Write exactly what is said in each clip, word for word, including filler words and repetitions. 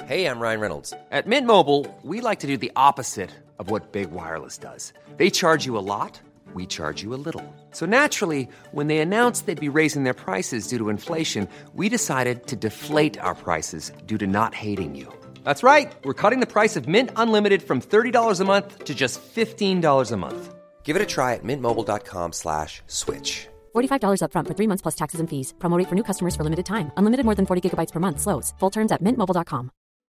Hey, I'm Ryan Reynolds. At Mint Mobile, we like to do the opposite of what Big Wireless does. They charge you a lot, we charge you a little. So naturally, when they announced they'd be raising their prices due to inflation, we decided to deflate our prices due to not hating you. That's right. We're cutting the price of Mint Unlimited from thirty dollars a month to just fifteen dollars a month. Give it a try at mintmobile.com slash switch. forty-five dollars up front for three months plus taxes and fees. Promo rate for new customers for limited time. Unlimited more than forty gigabytes per month. Slows full terms at mint mobile dot com.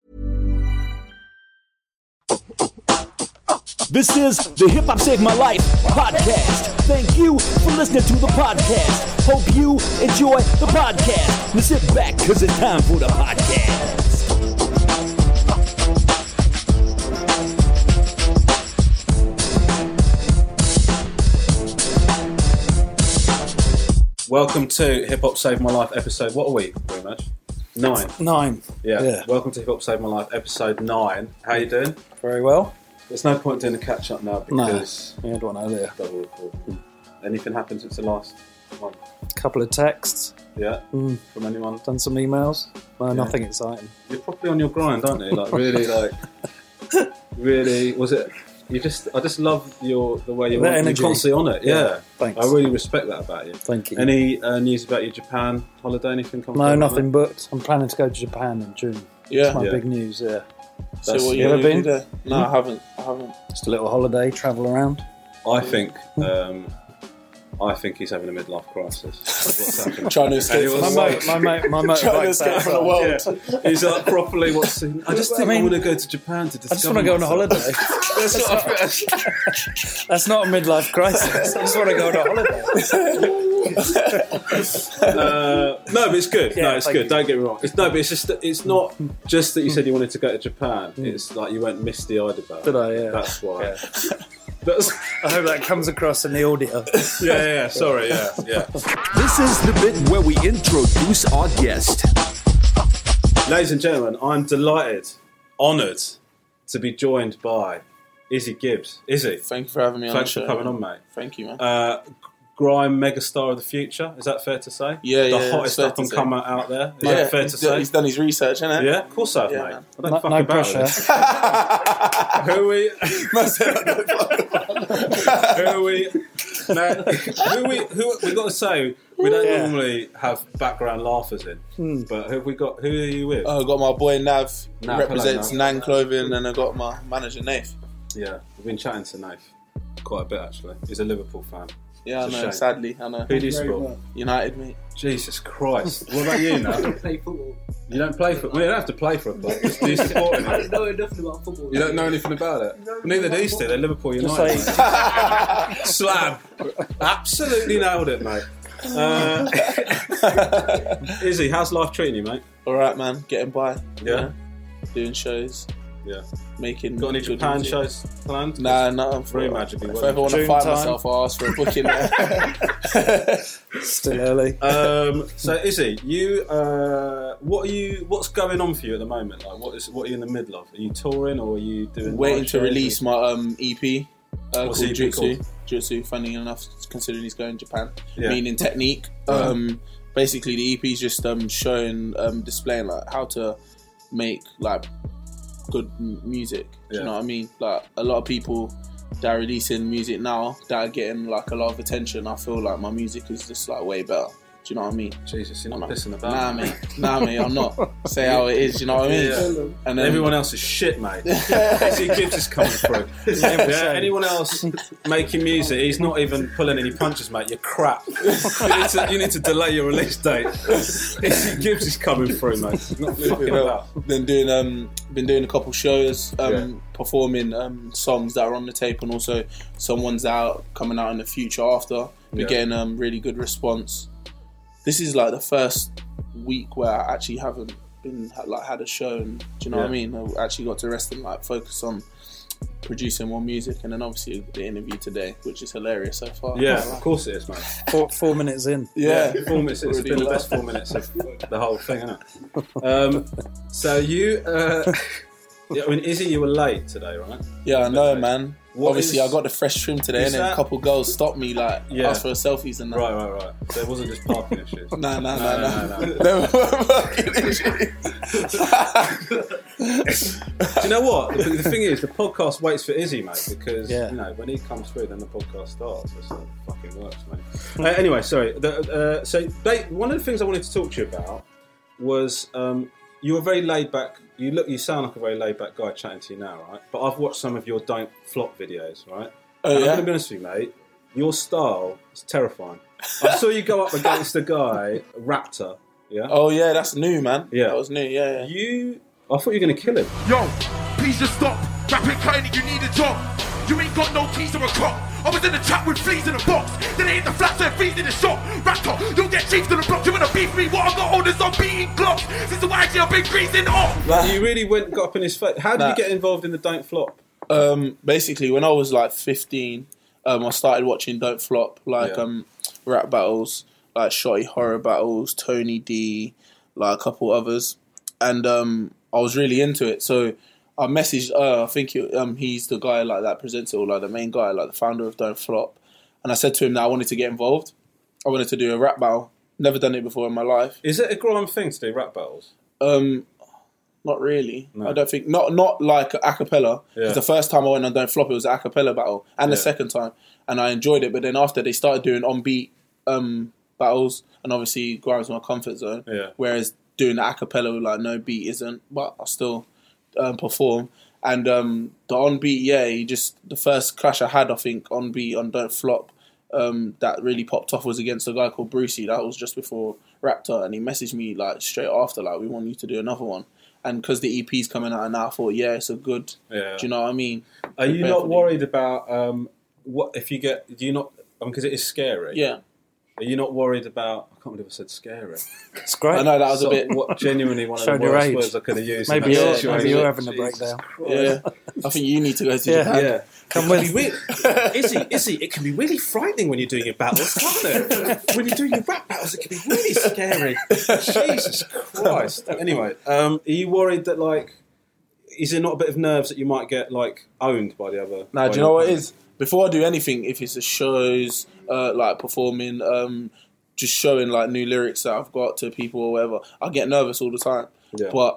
This is the Hip Hop Saved My Life podcast. Thank you for listening to the podcast. Hope you enjoy the podcast. Now sit back, because it's time for the podcast. Welcome to Hip Hop Saved My Life episode, what are we, pretty much? Nine. Nine. Yeah. yeah. Welcome to Hip Hop Saved My Life episode nine. How you doing? Very well. There's no point doing a catch up now because... No, we had one earlier. Double record. Anything happened since the last one? A couple of texts. Yeah? Mm. From anyone? Done some emails. No, yeah. Nothing exciting. You're probably on your grind, aren't you? Like, really, like... really, was it... You just, I just love your the way you're, on, you're constantly on it. Yeah. yeah, thanks. I really respect that about you. Thank you. Any uh, news about your Japan holiday? Anything coming? No, nothing booked. I'm planning to go to Japan in June. Yeah, that's my yeah. big news. Yeah. So what you you ever been there? No, mm-hmm. I haven't. I haven't. Just a little holiday, travel around. I think. Um, I think he's having a midlife crisis. That's what's happening. Trying to escape from my the mate, my mate, my mate. Trying to escape from the world. Yeah. He's like properly. What's? I just think I, mean, I want to go to Japan to discover. I just want to go on a holiday. that's, that's, not, that's not a midlife crisis. I just want to go on a holiday. uh, no, but it's good. Yeah, no, it's good. you. Don't get me wrong. It's no, but it's just. It's not just that you said you wanted to go to Japan. It's like you went misty-eyed about it. Did I? Yeah. That's why. Yeah. That's, I hope that comes across in the audio. yeah, yeah, yeah. Sorry, yeah, yeah. This is the bit where we introduce our guest. Ladies and gentlemen, I'm delighted, honoured to be joined by Izzy Gibbs. Izzy, thank you for having me on. Thanks the for show, coming man. on, mate. Thank you, man. Uh, grime megastar of the future, is that fair to say? Yeah, the yeah. The hottest up and comer out there, is yeah, that fair to he's say? D- he's done his research, hasn't Yeah, of course I have, yeah, mate. Man. I don't no, fuck no about pressure. this. Who are we? Who are we? Now, who we? Who we got to say? We don't yeah. normally have background laughers in, hmm. but who have we got? Who are you with? Oh, I got my boy Nav, Nav, represents hello, Nav. Nan Clothing, and I got my manager Nath. Yeah, we've been chatting to Nath quite a bit actually. He's a Liverpool fan. Yeah, It's I a know. shame. Sadly, I know. Who do you support? United, mate. Jesus Christ! What about you now? I don't play football. You don't play football. You don't have to play for a club. Do you support him? I don't know nothing about football. You don't know anything about it. No, Neither do these two. They're Liverpool United. Just mate. Slab. Absolutely nailed it, mate. Uh, Izzy, how's life treating you, mate? All right, man. Getting by. Yeah. You know? Doing shows. Yeah. Making. Got any good Japan music. shows planned? Nah, nothing for Very it. magically. If I ever want to June find time. myself, I'll ask for a booking there. Still early. Um, so Izzy, you, uh, what are you? What's going on for you at the moment? Like, what is? What are you in the middle of? Are you touring or are you doing? Waiting live to shows? release my um, E P uh, What's called the E P Jutsu. called? Jutsu, funny enough, considering he's going to Japan, Yeah. meaning technique. Uh-huh. Um, basically, the E P is just um, showing, um, displaying like how to make like good m- music. Do Yeah. you know what I mean? Like a lot of people that are releasing music now that are getting like a lot of attention. I feel like my music is just like way better. Do you know what I mean? Jesus, you're not I'm pissing about. Nah, mate. Nah, mate. I'm not. Say how it is. Do you know what I mean? Yeah. And then, Everyone else is shit, mate. Izzy Gibbs is coming through. Yeah, anyone else making music, he's not even pulling any punches, mate. You're crap. You need to, you need to delay your release date. Izzy Gibbs is coming through, mate. Not fucking about. Been doing um, been doing a couple shows, um, Yeah. performing um, songs that are on the tape, and also some ones out coming out in the future after. We're Yeah. getting um, really good response. This is like the first week where I actually haven't been like had a show, and do you know Yeah. what I mean? I actually got to rest and like focus on producing more music, and then obviously the interview today, which is hilarious so far. Yeah, of course it is, mate. Four, four minutes in. Yeah, Four minutes. It's been the best four minutes of the whole thing, isn't it? Um, so you, uh, Yeah, I mean, Izzy, you were late today, right? Yeah, I know, man. What Obviously, is- I got the fresh trim today, is and then that- a couple girls stopped me, like, Yeah. asked for selfies and that. Right, right, right. So it wasn't just parking issues. No, no, no, No, no. no, no. They were fucking issues. Do you know what? The, the thing is, the podcast waits for Izzy, mate, because Yeah. you know when he comes through, then the podcast starts. That's how it fucking works, mate. Uh, anyway, sorry. The, uh, so they, one of the things I wanted to talk to you about was um, you were very laid back. You look, you sound like a very laid back guy chatting to you now, right? But I've watched some of your Don't Flop videos, right? Oh, And I'm yeah? going to be honest with you, mate. Your style is terrifying. I saw you go up against a guy, Raptor. Yeah. Oh, yeah, that's new, man. Yeah. That was new, yeah, yeah. You. I thought you were going to kill him. Yo, please just stop. Rapping kind you need a job. You ain't got no keys or a cop. I was in the trap with fleas in a box. Then they hit the flats and fleas in the shop. Raptor, you'll get chiefs to the block. You wanna beef me? What? I'm not holding some beating glocks. Since the Y G I've been greasing off. Like, You really went and got up in his face. How did Nah. you get involved in the Don't Flop? um, basically, when I was like fifteen, um, I started watching Don't Flop, like Yeah. um, rap battles, like Shotty Horror battles, Tony D, like a couple others, and um, I was really into it. So I messaged, uh, I think it, um, he's the guy like that presents it, or like the main guy, like the founder of Don't Flop, and I said to him that I wanted to get involved. I wanted to do a rap battle. Never done it before in my life. Is it a grime thing to do rap battles? Um, not really. No. I don't think not not like a cappella. Yeah. Because the first time I went on Don't Flop, it was an a cappella battle, and the Yeah. second time, and I enjoyed it. But then after they started doing on beat um, battles, and obviously Grime's my comfort zone. Yeah. Whereas doing the a cappella with like no beat isn't, but I still um, perform. And um, the on beat, yeah, he just the first clash I had, I think, on beat on Don't Flop. Um, that really popped off was against a guy called Brucey. That was just before Raptor, and he messaged me like straight after, like, we want you to do another one. And because the E P's coming out, and I thought, yeah, it's a good. Yeah. Do you know what I mean? Are you Prepare not for the- worried about um, what if you get? Do you not? Because it is scary. Yeah, Are you not worried about? I can't believe I said scary. It's great. I know that was So, a bit. What genuinely one of the Showed your worst age. words I could have used. in Maybe that you're, situation. maybe you're having a Jesus breakdown. Christ. Yeah, I think you need to go to Yeah. Japan. Yeah. Come It with. can be really, Izzy, Izzy, it can be really frightening when you're doing your battles, can't it? When you're doing your rap battles, it can be really scary. Jesus Christ. Anyway, um, are you worried that, like, is there not a bit of nerves that you might get, like, owned by the other? Now, by do you your know what it opponent? is? Before I do anything, if it's a shows, uh, like performing, um, just showing like new lyrics that I've got to people or whatever, I get nervous all the time. Yeah. But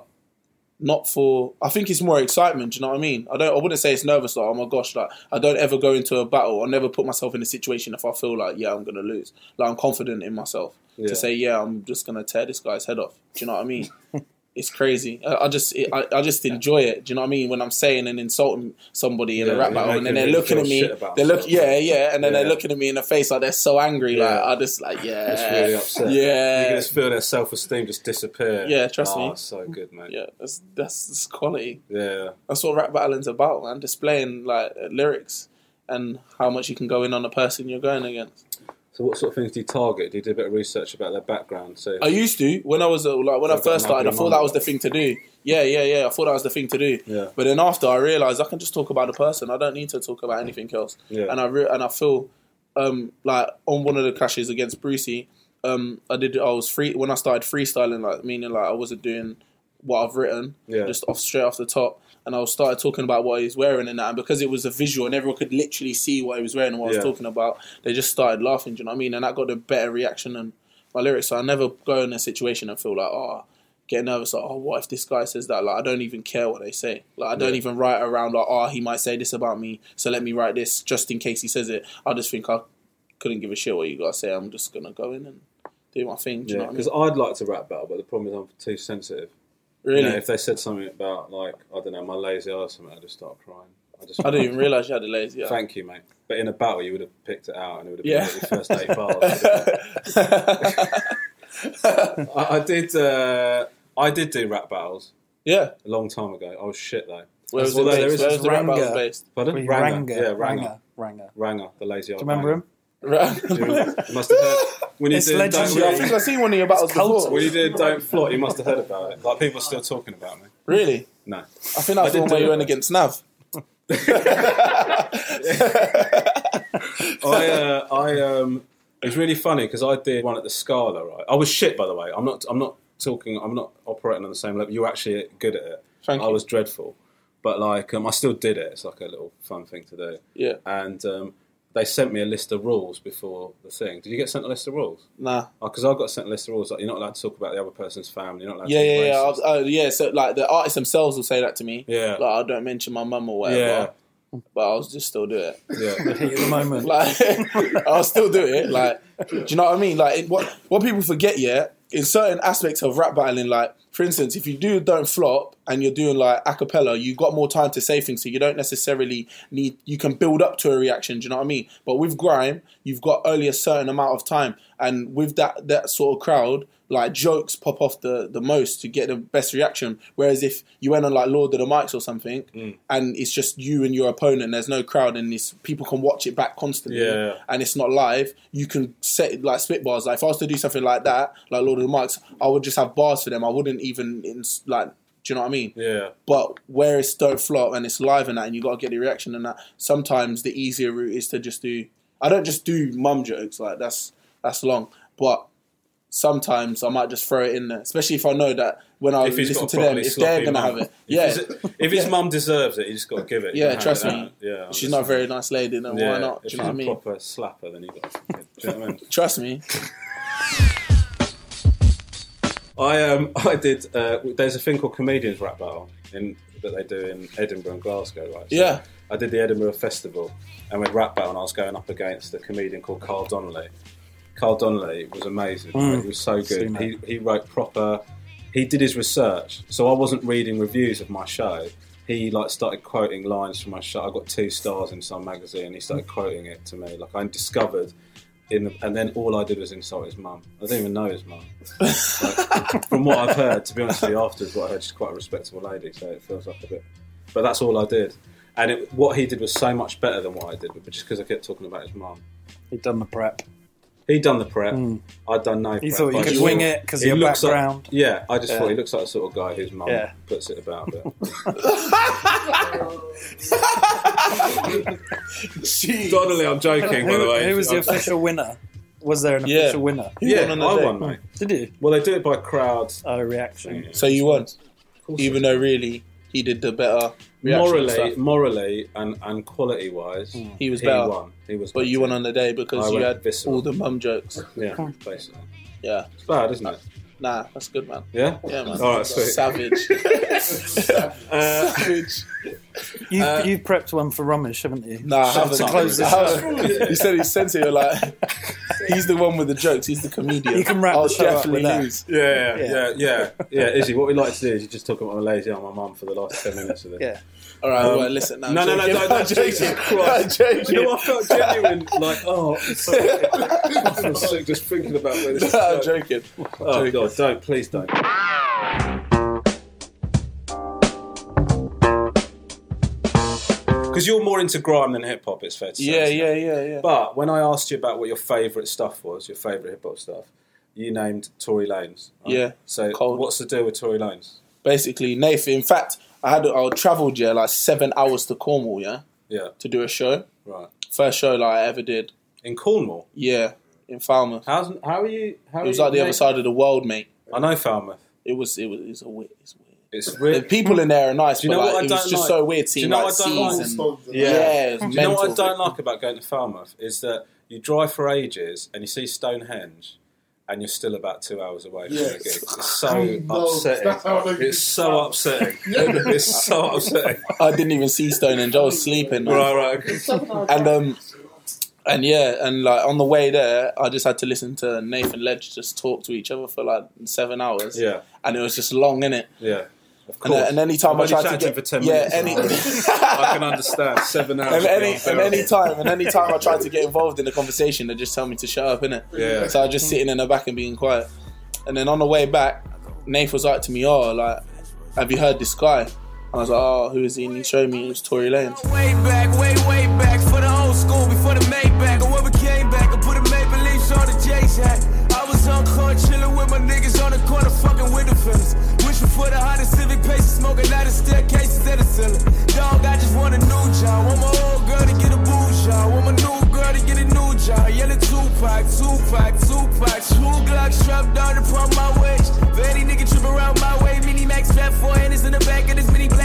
not for. I think it's more excitement. Do you know what I mean? I don't. I wouldn't say it's nervous. Like, oh my gosh, like I don't ever go into a battle. I never put myself in a situation if I feel like, yeah, I'm gonna lose. Like I'm confident in myself Yeah. to say, yeah, I'm just gonna tear this guy's head off. Do you know what I mean? It's crazy. I, I just, it, I, I just enjoy it. Do you know what I mean? When I'm saying and insulting somebody in Yeah, a rap you're battle, and then making they're them looking feel at me. shit about They look, themselves. yeah, yeah, and then Yeah. they're looking at me in the face like they're so angry. Yeah. Like I just like, yeah, It's really upset. Yeah, You can just feel their self-esteem just disappear. Yeah, trust oh, me. It's so good, mate. yeah. That's that's, that's quality. Yeah. That's what rap battling's about, man. Displaying like lyrics and how much you can go in on the person you're going against. So what sort of things do you target? Do you do a bit of research about their background? So I used to when I was uh, like when I I've got first an started. I ugly thought mum. that was the thing to do. Yeah, yeah, yeah. I thought that was the thing to do. Yeah. But then after I realized I can just talk about the person. I don't need to talk about anything else. Yeah. And I re- and I feel um, like on one of the clashes against Brucey, um, I did. I was free when I started freestyling, like meaning like I wasn't doing what I've written, Yeah. just off straight off the top. And I started talking about what he was wearing and that. And because it was a visual and everyone could literally see what he was wearing and what I Yeah. was talking about, they just started laughing. Do you know what I mean? And that got a better reaction than my lyrics. So I never go in a situation and feel like, oh, get nervous. Like, oh, what if this guy says that? Like, I don't even care what they say. Like, I don't Yeah. even write around like, oh, he might say this about me, so let me write this just in case he says it. I just think I couldn't give a shit what you guys say. I'm just gonna go in and do my thing. Do you yeah, know what I because mean? I'd like to rap battle, but the problem is I'm too sensitive. Really? You know, if they said something about, like, I don't know, my lazy eye or something, I'd just start crying. I just I didn't even realise you had a lazy eye. Thank you, mate. But in a battle, you would have picked it out, and it would have been Yeah. like your first eight bars. I, I did. Uh, I did do rap battles Yeah. a long time ago. I was shit though. Where was it Although based? there is Where was the rap Ranga. battle based? Pardon? Wee Ranger. Ranger, Yeah, Ranger. Ranger, Ranger. Ranger, the lazy eye. Do you remember him? Right. Do you remember? You must have heard when you It's did. legendary. Yeah, I Don't, think I've seen one of your battles cult. before. when you did Don't Flop, you must have heard about it. Like people are still talking about me. Really? No. I think that was I the one did where do you it. went against Nav. I, uh, I, um, it was really funny because I did one at the Scala. Right, I was shit, by the way. I'm not. I'm not talking. I'm not operating on the same level. You were actually good at it. Thank I you. was dreadful. But like, um, I still did it. It's like a little fun thing to do. Yeah. And um, they sent me a list of rules before the thing. Did you get sent a list of rules? Nah. Because oh, I got sent a list of rules. Like, you're not allowed to talk about the other person's family. You're not allowed Yeah, to yeah, be yeah. racist. Oh, yeah. So like the artists themselves will say that to me. Yeah. Like, I don't mention my mum or whatever. Yeah. But I'll just still do it. Yeah. Heat of the moment. Like, I'll still do it. Like, do you know what I mean? Like, it, what what people forget, yeah, in certain aspects of rap battling, like, for instance, if you do Don't Flop and you're doing like a cappella, you've got more time to say things, so you don't necessarily need, you can build up to a reaction, do you know what I mean? But with grime, you've got only a certain amount of time. And with that that sort of crowd, like jokes pop off the, the most to get the best reaction. Whereas if you went on like Lord of the Mics or something Mm. and it's just you and your opponent, there's no crowd and it's, people can watch it back constantly Yeah. and it's not live, you can set like spit bars. Like if I was to do something like that, like Lord of the Mics, I would just have bars for them. I wouldn't even, in, like, do you know what I mean? Yeah. But where it's Don't Flop and it's live and that and you got to get the reaction and that, sometimes the easier route is to just do, I don't just do mum jokes, like that's that's long, but sometimes I might just throw it in there, especially if I know that when I If he's listen got a to them, properly if they're sloppy going to mum. have it. If Yeah. his- If his Yeah. mum deserves it, you just got to give it. You Yeah, can't trust have it me. out. Yeah, I'm She's just- not a very nice lady, then Yeah, why not? Do if you know what I she's mean? a proper slapper, then you got to. Do you know what I mean? Trust me. I um I did. Uh, there's a thing called Comedians Rap Battle in that they do in Edinburgh and Glasgow, right? So Yeah. I did the Edinburgh Festival, and with Rap Battle, and I was going up against a comedian called Carl Donnelly. Carl Donnelly was amazing. Mm. He was so Seen good. that. He he wrote proper. He did his research, so I wasn't reading reviews of my show. He like started quoting lines from my show. I got two stars in some magazine. He started quoting it to me. Like I discovered. In the, and then all I did was insult his mum. I didn't even know his mum. Like, from what I've heard, to be honest with you, afterwards, what I heard, she's quite a respectable lady, so it feels like a bit. But that's all I did. And it, what he did was so much better than what I did, but just because I kept talking about his mum. He'd done the prep. He'd done the prep. Mm. I'd done no prep. You thought you I could just wing thought- it because of he your looks like- background. yeah, I just Yeah. thought he looks like the sort of guy whose mum Yeah. puts it about a bit. Donnelly, I'm joking, by the Who, way. who was the I'm- official winner? Was there an Yeah. official winner? Who Yeah, won on the I day? won, mate. Did you? Well, they do it by crowd. Oh, reaction. So you won, course even I though really he did the better reaction Morally, stuff. morally, and, and quality wise, He was he better. won. He was. But you better. won on the day because I you went had visceral. all the mum jokes. Yeah, basically. Yeah. It's bad, isn't it? Nah, that's good, man. Yeah. Yeah, man. All right, sweet. Savage. Uh, Savage. You Uh, you prepped one for Romish, haven't you? Nah, I haven't. To close this I up. haven't. He said he sent it. You're like, he's the one with the jokes. He's the comedian. You can wrap I'll the show up definitely with that. lose. yeah, Yeah. yeah, yeah, yeah. Izzy, what we like to do is you just talk about my lazy on my mum for the last ten minutes of this. Yeah. All right, Um, well, listen. Now, no, I'm no, no, joking. no, no, I'm joking. Jesus I'm Christ. joking. You know what? I felt genuine, like, oh, sorry. I feel sick just thinking about where this is No, I'm going. joking. Oh, God, don't, please don't. Because you're more into grime than hip hop, it's fair to say. Yeah, isn't it? yeah, yeah, yeah. But when I asked you about what your favourite stuff was, your favourite hip hop stuff, you named Tory Lanez. Right? Yeah, So cold. what's the deal with Tory Lanez? Basically, Nathan. In fact, I had I travelled yeah like seven hours to Cornwall yeah Yeah, to do a show. right. First show like I ever did. In Cornwall. Yeah, in Falmouth. How's how are you? How It are was you like the other mate? side of the world, mate. I know Falmouth. It was it was it's a weird. It's weird. It's The really. people in there are nice, Do you but know like, what I it was don't just like? so weird Do you seeing know like what I don't seas like? and Yeah. yeah, it was Do you know what I mental. don't like about going to Falmouth is that you drive for ages and you see Stonehenge and you're still about two hours away from Yes. the gig. It's so No, upsetting. that's how they It's so upsetting. It's so upsetting. I didn't even see Stonehenge. I was sleeping. Man. Right, right. Okay. And um, and yeah, and like on the way there, I just had to listen to Nathan Ledge just talk to each other for like seven hours. Yeah. And it was just long, innit? Yeah. Of And, course. uh, and any time I've I only tried to chatted get for ten yeah, minutes. any I can understand seven hours. and would be any and unbearable. any time and any time I tried to get involved in the conversation, they just tell me to shut up, innit? Yeah. So I was just sitting in the back and being quiet. And then on the way back, Nath was like to me, "Oh, like, have you heard this guy?" I was like, "Oh, who is he?" And he showed me it was Tory Lanez. Way back, way, way back for the old school, before the Maybach. Or when we came back, I put a Maple Leafs on the J's hat. I was on court chilling with my niggas on the corner, fucking with the fellas. Wishing for the hottest Civic paces, smoking out of staircases at the ceiling. Dog, I just want a new job. Want my old girl to get a boo job. Want my new girl to get a new job. Yelling Tupac, Tupac, Tupac. Two Glock strapped down upon my waist. Very nigga trip around my way. Mini Max flat four handers in the back of this mini black jazz four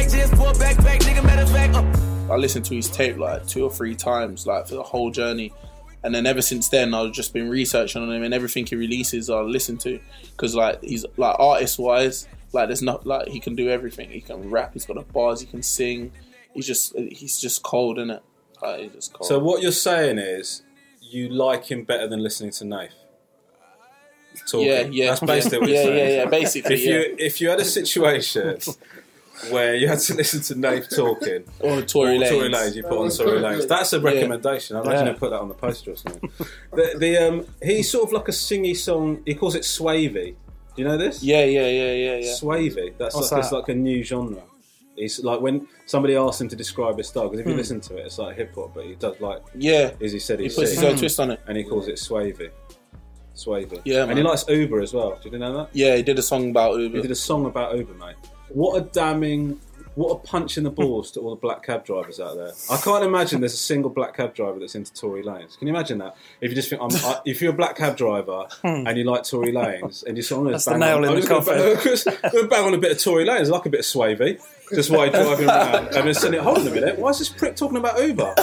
a backpack, nigga, matter of fact. Uh. I listened to his tape like two or three times, like for the whole journey. And then ever since then, I've just been researching on him, and everything he releases, I listen to, because like he's like artist wise, like there's not like he can do everything. He can rap, he's got the bars, he can sing. He's just he's just cold, innit? Like, he's just cold. So what you're saying is, you like him better than listening to Nath? Talking. Yeah, yeah, That's basically yeah, what you're yeah, saying. yeah, yeah. Basically, if yeah. you if you had a situation where you had to listen to Nath talking or Tory Lanez, Tory Lanez, you put on Tory Lanez. That's a recommendation. I imagine Yeah. they put that on the poster or something. the, the um, he's sort of like a singy song. He calls it swavey. Do you know this? Yeah, yeah, yeah, yeah, yeah. Swavey. That's What's like it's that? like a new genre. He's like when somebody asks him to describe his style, because if you Hmm. listen to it, it's like hip hop, but he does like Yeah. as he said, He he's puts his singing, own twist on it. and he calls it swavey. Swavey. Yeah, and he man. likes Uber as well. Did you know that? Yeah, he did a song about He Uber. did a song about Uber, mate. What a damning, what a punch in the balls to all the black cab drivers out there. I can't imagine there's a single black cab driver that's into Tory Lanez. Can you imagine that? If you just think, I'm, I, if you're a black cab driver and you like Tory Lanez, and you're sort of That's the bang nail on, in I'm the just gonna coffin. bang- I'm just gonna bang on a bit of Tory Lanez, I like a bit of swavey. Just while you're driving around. And then suddenly, hold on a minute, why is this prick talking about Uber?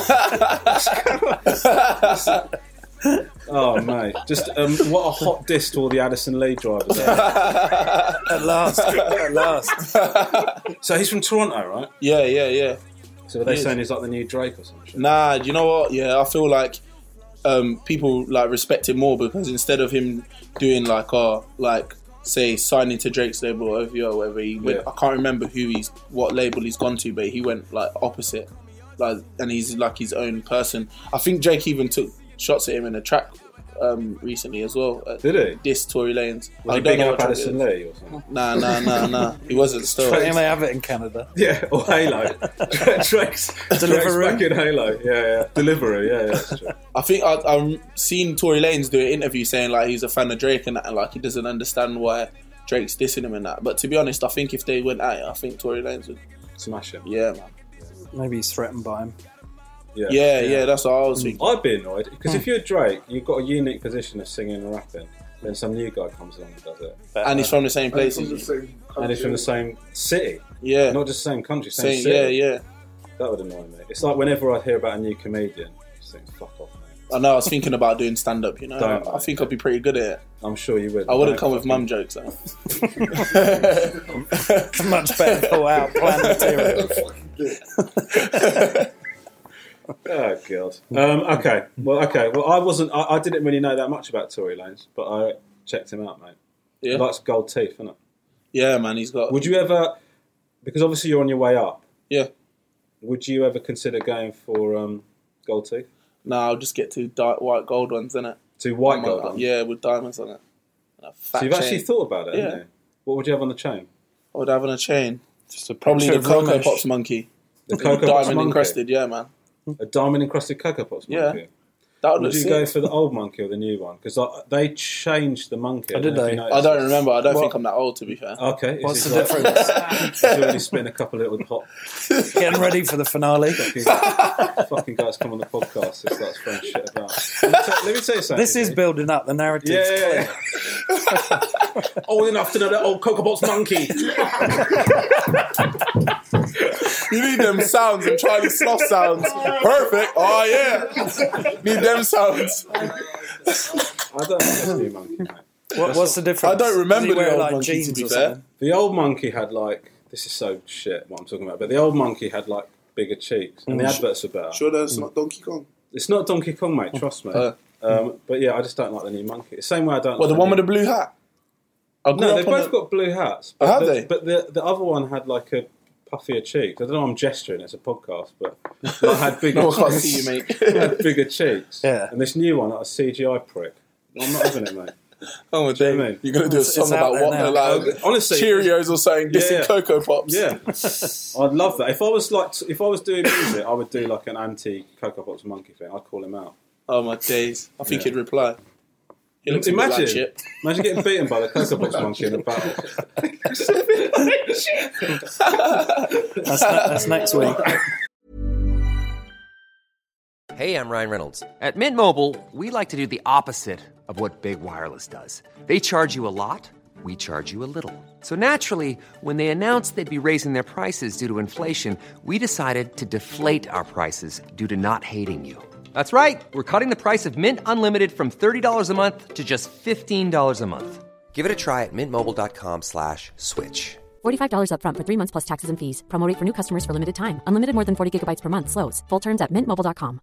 Oh, mate. Just um, what a hot diss to all the Addison Lee drivers there. At last, at last. So he's from Toronto, right? Yeah, yeah, yeah. So are they He is. saying he's like the new Drake or something? Nah, do you know what? Yeah, I feel like um, people like respect him more because instead of him doing like, uh, like say signing to Drake's label or O V O or whatever, he went. Yeah. I can't remember who he's what label he's gone to, but he went like opposite, like, and he's like his own person. I think Drake even took shots at him in a track um, recently as well. Uh, Did he? Diss Tory Lanez. Was I he don't big know up what track it Addison is. Lee or something? Nah, nah, nah, nah. He wasn't still. They may have it in Canada. Yeah, or Halo. Drake's, Drake's Deliveroo. back in Halo. Yeah, yeah. Deliveroo, yeah, yeah, that's true. I think I, I've seen Tory Lanez do an interview saying like he's a fan of Drake and that, and like he doesn't understand why Drake's dissing him and that. But to be honest, I think if they went at it, I think Tory Lanez would. Smash him. Yeah, man. Maybe he's threatened by him. Yeah, Yeah, yeah, that's what I was thinking. I'd be annoyed, because if you're Drake, you've got a unique position of singing and rapping, then some new guy comes along and does it. And he's from the same place From as the you. same And he's from the same city. Yeah, Not just the same country, same, same. city. Yeah, yeah. That would annoy me. It's like whenever I hear about a new comedian, I just think, fuck off, mate. I know. I was thinking about doing stand up. You know, Don't, I mate. think I'd be pretty good at it. I'm sure you would. I wouldn't Don't come with fucking- mum jokes though. Much better thought out, planned material. Oh god. Um, okay. Well, okay. Well, I wasn't. I, I didn't really know that much about Tory Lanez, but I checked him out, mate. He Yeah, likes gold teeth, isn't it? yeah, man. He's got. Would you ever? Because obviously you're on your way up. Yeah. Would you ever consider going for um, gold teeth? No, I'll just get two dark white gold ones, innit? To white I'm gold? like, ones? Yeah, with diamonds on it. And a fat So you've chain. actually thought about it, Yeah. haven't you? What would you have on the chain? I would have on a chain. Just a Probably the picture of Cocoa Ramesh. Pops monkey. The Cocoa Pops Diamond monkey? encrusted. Yeah, man. A diamond encrusted Cocoa Pops Yeah. monkey. That would Would look you sick. go for the old monkey or the new one? Because they changed the monkey. Oh, I don't did know if they? you noticed I don't this. remember. I don't What? think I'm that old, to be fair. Okay. What's Is the it like- difference? He's already spitting a couple of little hot Getting ready for the finale. fucking, fucking guys come on the podcast and starts throwing shit about. Let me, tell, let me tell you something. This is Izzy. building up. The narrative's Yeah, yeah, clear. yeah. Old enough to know that old Cocoa Pops monkey. You need them sounds and Charlie Sloth sounds. Perfect. Oh yeah. Need them sounds. I don't know this new monkey, mate. What, what's the difference? I don't remember Does he wear, the old like, monkey, to jeans be or fair. something? The old monkey had like this is so shit what I'm talking about, but the old monkey had like bigger cheeks and the adverts were better. Sure, that's not Donkey Kong. It's not Donkey Kong, mate. Trust me. Uh. um, but yeah, I just don't like the new monkey. The same way I don't. Well, like the one new- with the blue hat. I grew No, up they've on both the- got blue hats. Oh, But have the, they? But the the other one had like a puffier cheeks. I don't know. I'm gesturing. It's a podcast, but I had bigger. No, I can't cheeks. see you, mate. had bigger cheeks. Yeah. And this new one, like a C G I prick. I'm not having it, mate. Oh my Do you know day. what I mean? You're gonna do a It's- song it's out about there what? now. Like Honestly, Cheerios or something. Dissing Yeah. Cocoa Pops. Yeah, I'd love that. If I was like, if I was doing music, I would do like an anti Cocoa Pops monkey thing. I'd call him out. Oh my days. I think Yeah. he'd reply. He looks a bit Imagine, like shit. imagine getting beaten by the Cocoa Pops monkey in a battle. That's, ne- that's next week. Hey, I'm Ryan Reynolds. At Mint Mobile, we like to do the opposite of what Big Wireless does. They charge you a lot, we charge you a little. So naturally, when they announced they'd be raising their prices due to inflation, we decided to deflate our prices due to not hating you. That's right. We're cutting the price of Mint Unlimited from thirty dollars a month to just fifteen dollars a month. Give it a try at mintmobile.com slash switch. forty-five dollars up front for three months plus taxes and fees. Promo rate for new customers for limited time. Unlimited more than forty gigabytes per month. Slows full terms at mint mobile dot com.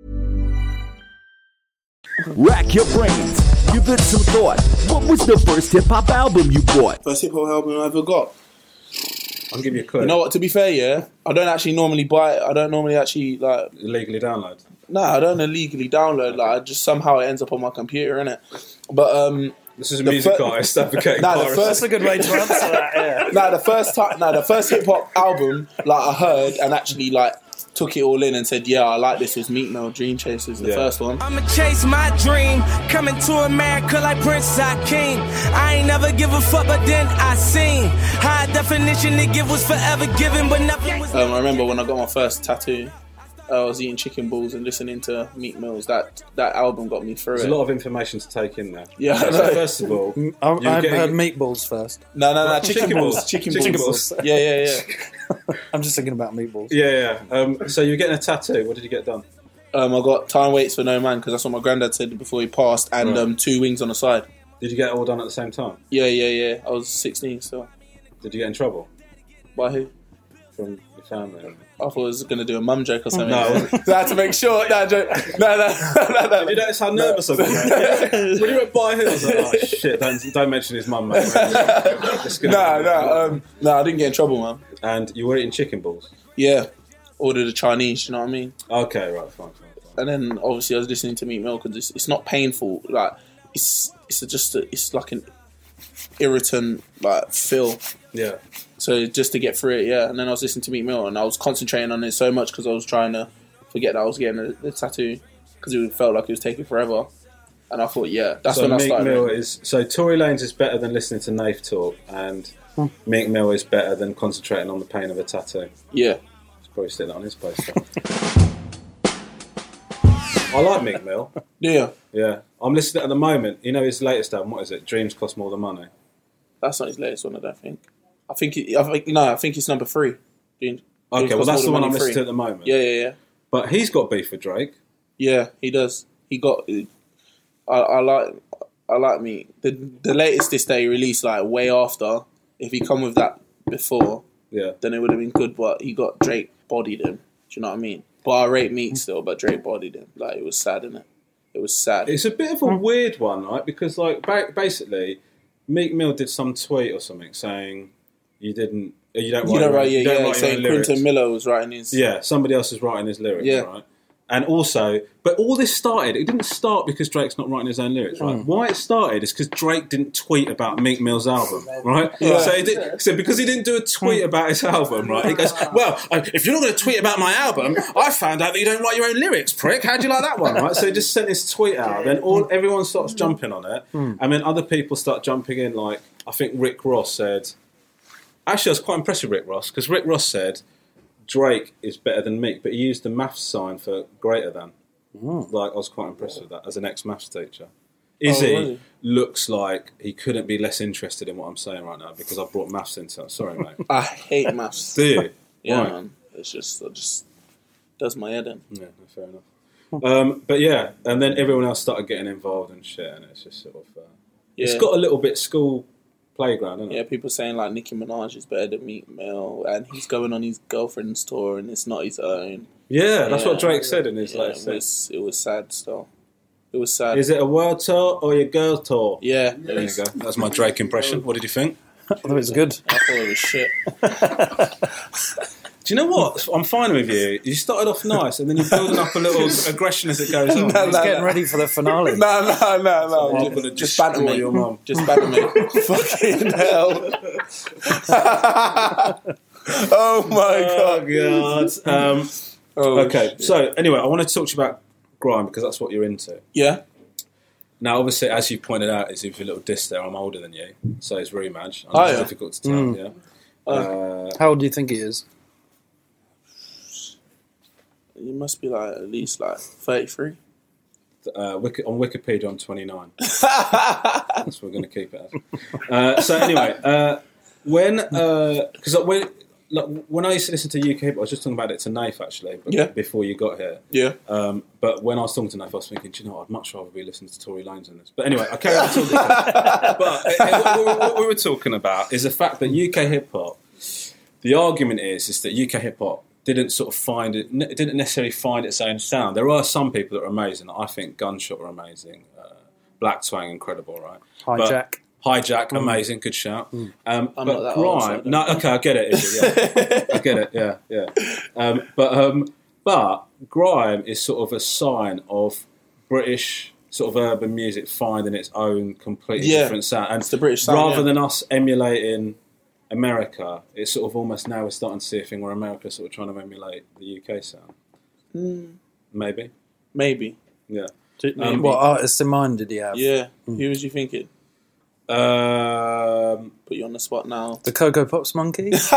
Rack your brains. Give it some thought. What was the first hip-hop album you bought? First hip-hop album I ever got. I'll give you a clue. You know what, to be fair, yeah, I don't actually normally buy it. I don't normally actually, like... Illegally download? No, I don't illegally download. Like, I just somehow it ends up on my computer, innit? But, um... This is a music fir- artist advocating nah, piracy. the first, That's a good way to answer that, yeah. Nah, the first time... Nah, the first hip-hop album, like, I heard and actually, like, took it all in and said, yeah, I like this, was Meek Mill, Dream Chasers, the Yeah. first one. I'ma chase my dream, coming to America like Prince Hakeem. I ain't never give a fuck, but then I seen high definition to give was forever given, but nothing was. Um, I remember when I got my first tattoo, I was eating chicken balls and listening to Meek Mill's. That that album got me through There's it. a lot of information to take in there. Yeah, I So know. first of all, I, you're I getting- heard meatballs first. No, no, no, What? chicken, Chicken balls. balls. Chicken, Chicken balls. balls. Yeah, yeah, yeah. I'm just thinking about meatballs. Yeah, yeah. Um, so you're getting a tattoo. What did you get done? Um, I got Time Waits for No Man because that's what my granddad said before he passed, and Right. um, two wings on the side. Did you get it all done at the same time? Yeah, yeah, yeah. I was sixteen still. Did you get in trouble By who? from your family? I thought I was going to do a mum joke or something. No. I had to make sure. No, joke. no, no, no, no. Did you notice how nervous I was? When you went by him, I was like, oh shit, don't, don't mention his mum, mate. Just gonna- No, no, um, no, I didn't get in trouble, man. And you were eating chicken balls? Yeah, ordered a Chinese, you know what I mean? Okay, right, fine, fine, fine. And then obviously I was listening to Meek Mill because it's, it's not painful. Like it's it's just a, it's like an irritant like feel. Yeah. So just to get through it, yeah. And then I was listening to Meek Mill and I was concentrating on it so much because I was trying to forget that I was getting the, the tattoo because it felt like it was taking forever. And I thought, yeah, that's so when I Meek started. Mill reading. is so Tory Lanez is better than listening to Nath talk, and Meek Mill is better than concentrating on the pain of a tattoo. Yeah. He's probably stick that on his poster. I like Meek Mill. Yeah. Yeah, I'm listening at the moment. You know his latest album. What is it? Dreams Cost More Than Money. That's not his latest one, I don't think. I think, it, I think no, I think it's number three. Dreams- Okay, Dreams well Cost that's the More one Than I'm Money listening to three. at the moment. Yeah, yeah, yeah. But he's got beef with Drake. Yeah, he does. He got. I, I like. I like me. The the latest this day released like way after. If he come with that before, Yeah. then it would have been good. But he got Drake bodied him. Do you know what I mean? But I rate Meek still, but Drake bodied him. Like it was sad, innit? It was sad. It's a bit of a weird one, right? Because like ba- basically, Meek Mill did some tweet or something saying you didn't, you don't write, you know, your right? own- Yeah, you don't yeah. write your Saying own lyrics. Quentin Miller was writing his. Yeah, somebody else is writing his lyrics, Yeah. right? And also, but all this started, it didn't start because Drake's not writing his own lyrics, right? Mm. Why it started is because Drake didn't tweet about Meek Mill's album, right? Yeah. So, he did, so because he didn't do a tweet about his album, right? He goes, well, I- if you're not going to tweet about my album, I found out that you don't write your own lyrics, prick. How do you like that one, right? So he just sent his tweet out, then all everyone starts jumping on it, and then other people start jumping in, like, I think Rick Ross said, actually I was quite impressed with Rick Ross, because Rick Ross said, Drake is better than Meek, but he used the maths sign for greater than. Like, I was quite impressed with that as an ex-maths teacher. Izzy Oh, really? looks like he couldn't be less interested in what I'm saying right now because I've brought maths into it. Sorry, mate. I hate maths. Do you? Yeah, Right. man. It's just, it just does my head in. Yeah, no, fair enough. Um, but yeah, and then everyone else started getting involved and shit, and it's just sort of... Uh, It's Yeah. got a little bit school playground, isn't it? Yeah, people saying like Nicki Minaj is better than Meek Mill, and he's going on his girlfriend's tour, and it's not his own. Yeah, that's Yeah. what Drake said in his Yeah, latest it thing. was, it was sad still. It was sad. Is it a world tour or your girl tour? Yeah, There you go. That's my Drake impression. What did you think? I thought it was good. I thought it was shit. Do you know what? I'm fine with you. You started off nice, and then you're building up a little aggression as it goes on. No, He's no, getting no. ready for the finale. No, no, no, no. I'm Just, gonna just banter destroy me. your mum. Just banter me. Fucking hell. Oh my Oh, god. God. Um, Oh, okay, shit. so anyway, I want to talk to you about grime because that's what you're into. Yeah. Now, obviously, as you pointed out, as if a little diss there, I'm older than you, so it's rematch. I know Oh, it's yeah. difficult to tell, Mm. yeah. Oh. Uh, How old do you think he is? You must be like at least like thirty-three. Uh, Wiki, on Wikipedia, I'm twenty-nine. That's what we're going to keep it as. Uh, so anyway, uh, when because uh, when like, when I used to listen to U K hip hop, I was just talking about it to Nath actually. But yeah. Before you got here. Yeah. Um, but when I was talking to Nath, I was thinking, do you know, I'd much rather be listening to Tory Lanez than this. But anyway, I carry on talking. But uh, what, what we were talking about is the fact that U K hip hop. The argument is is that U K hip hop didn't sort of find it, it didn't necessarily find its own sound. There are some people that are amazing. I think Gunshot are amazing. Uh, Black Twang, incredible, right? Hijack. But, Hijack, mm. amazing, good shout. Mm. Um, I'm but not that Grime, old, so no, okay, I get it. Yeah. I get it. Yeah, yeah. Um, but um, but Grime is sort of a sign of British sort of urban music finding its own completely yeah. different sound. And it's the British sound, rather yeah. than us emulating America, it's sort of almost now we're starting to see a thing where America's sort of trying to emulate the U K sound. Mm. Maybe. Maybe. Yeah. Um, what artists in mind did he have? Yeah. Mm. Who was you thinking? Um, Put you on the spot now. The Cocoa Pops Monkey? No,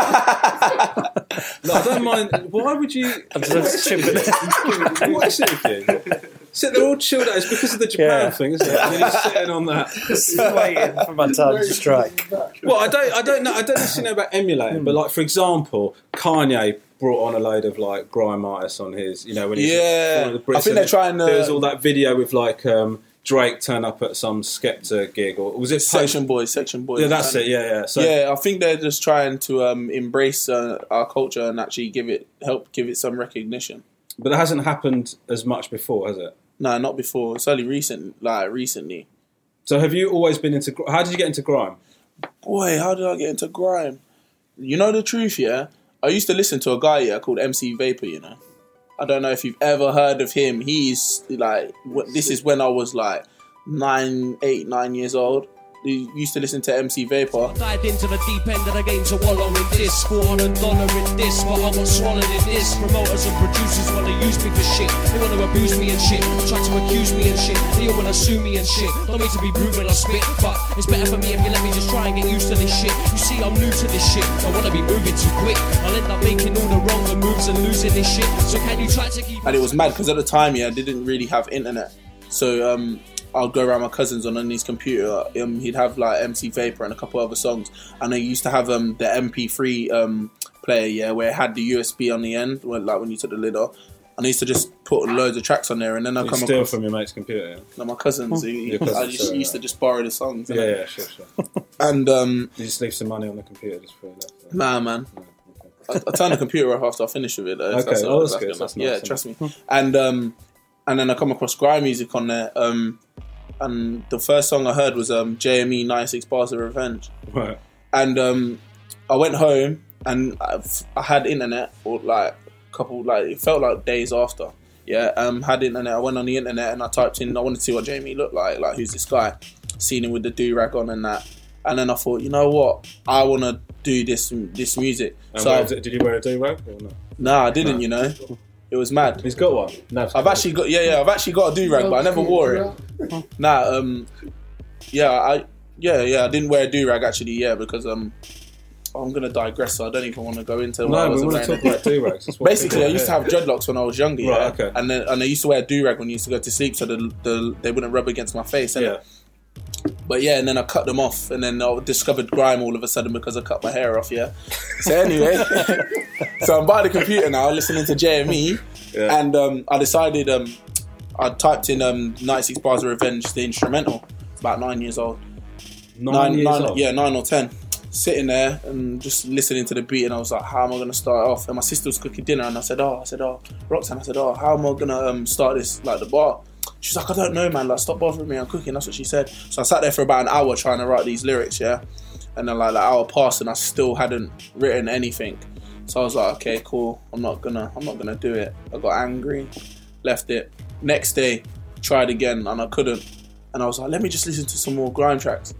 I don't mind. Why would you... I'm just chipping it. What is it with you? So they're all chilled out. It's because of the Japan Yeah. thing, isn't it? And you're sitting on that. Just waiting for my time to strike. Well, I don't, I don't know. I don't necessarily know about emulating, but like for example, Kanye brought on a load of like grime artists on his. You know, when he's Yeah. one of the Brits, I think they're trying to- There was all that video with like um, Drake turn up at some Skepta gig, or was it Section Boys? Section Boys. Yeah, that's man. it. Yeah, yeah. So, yeah, I think they're just trying to um, embrace uh, our culture and actually give it help give it some recognition. But that hasn't happened as much before, has it? No, not before. It's only recent, like recently. So have you always been into... How did you get into grime? Boy, how did I get into grime? You know the truth, yeah? I used to listen to a guy, yeah, called M C Vapor, you know? I don't know if you've ever heard of him. He's, like... This is when I was, like, nine, eight, nine years old. He used to listen to M C Vapor. Dived into the deep end of the game to wallow in this. Score on a dollar in this, but I got swallowed in this. Promoters and producers want to use me for shit. They want to abuse me and shit. Try to accuse me and shit. They all want to sue me and shit. Don't mean to be rude when I spit, but it's better for me if you let me just try and get used to this shit. You see, I'm new to this shit. I want to be moving too quick. I'll end up making all the wrong moves and losing this shit. So can you try to keep... And it was mad, because at the time, yeah, I didn't really have internet. So, um... I'll go around my cousins on his computer. Um, he'd have like M C Vapor and a couple other songs, and I used to have um the M P three um player, yeah, where it had the U S B on the end, when, like when you took the lid off. And I used to just put loads of tracks on there, and then I You come steal across from your mate's computer. Yeah, no, my cousins. he- Your cousins, I just, sorry, used to right. just borrow the songs. yeah, innit? yeah, sure, sure. And um, You just leave some money on the computer just for left. Right? nah, man. Yeah, okay. I, I turn the computer off after I finish with it. Though. Okay, That's, oh, that's that's good, good. that's yeah, nice, trust me. And um, and then I come across grime music on there. Um, and the first song I heard was um J M E ninety-six Bars of Revenge. Right. And um, I went home and I've, I had internet, or like a couple, like it felt like days after. Yeah, um, had internet. I went on the internet and I typed in. I wanted to see what Jamie looked like. Like, who's this guy? Seen him with the do rag on and that. And then I thought, you know what? I want to do this this music. And so where- I've- did you wear a do-rag or no? Nah, I didn't. No. You know, it was mad. He's got one. No, I've actually got yeah, yeah. I've actually got a do rag, but I never wore it. Nah, um, yeah, I yeah, yeah. I didn't wear a do rag actually, yeah, because um, I'm gonna digress. So I don't even want to go into. what I No, we wasn't want to wearing. talk about do-rags. Basically, I used to have dreadlocks when I was younger, yeah? Right, okay. and then and I used to wear a do rag when I used to go to sleep, so the, the they wouldn't rub against my face. innit? Yeah. But yeah, and then I cut them off, and then I discovered grime all of a sudden because I cut my hair off. Yeah. So anyway, so I'm by the computer now, listening to J M E, Yeah. and um, I decided um, I typed in um, ninety-six Bars of Revenge, the instrumental. It's about nine years old. Nine, years nine- old? Yeah, nine or ten. Sitting there and just listening to the beat, and I was like, "How am I going to start off?" And my sister was cooking dinner, and I said, "Oh, I said, oh, Roxanne, I said, oh, how am I going to um, start this like the bar?" She's like, "I don't know, man. Like, stop bothering me. I'm cooking." That's what she said. So I sat there for about an hour trying to write these lyrics, yeah. And then like the hour passed, and I still hadn't written anything. So I was like, "Okay, cool. I'm not gonna, I'm not gonna do it." I got angry, left it. Next day, tried again, and I couldn't. And I was like, "Let me just listen to some more grime tracks."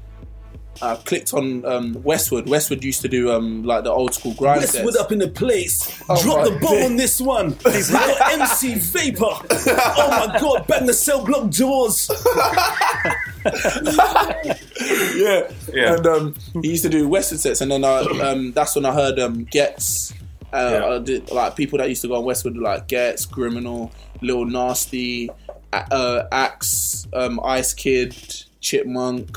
I clicked on um, Westwood. Westwood used to do um, like the old school grime Westwood sets. up in the place. Oh Drop my the bomb days. on this one. We got M C Vapor. Oh my god, bang the cell block doors. yeah. Yeah. And um, he used to do Westwood sets, and then I, um, that's when I heard um, Gets. Uh, Yeah. I did, like people that used to go on Westwood, like Gets, Criminal, Lil Nasty, uh, Axe, um, Ice Kid, Chipmunk,